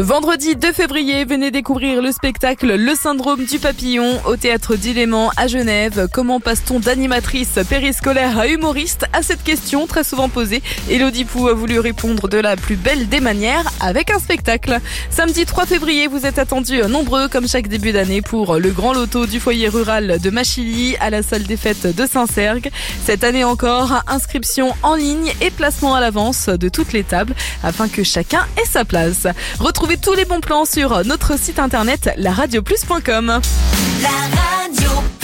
Vendredi 2 février, venez découvrir le spectacle Le Syndrome du Papillon au Théâtre d'Illéman à Genève. Comment passe-t-on d'animatrice périscolaire à humoriste? À cette question très souvent posée, Élodie Pou a voulu répondre de la plus belle des manières avec un spectacle. Samedi 3 février, vous êtes attendus nombreux comme chaque début d'année pour le grand loto du foyer rural de Machilly à la salle des fêtes de Saint-Sergue. Cette année encore, inscription en ligne et placement à l'avance de toutes les tables afin que chacun ait sa place. Retrouvez tous les bons plans sur notre site internet laradioplus.com. La radio.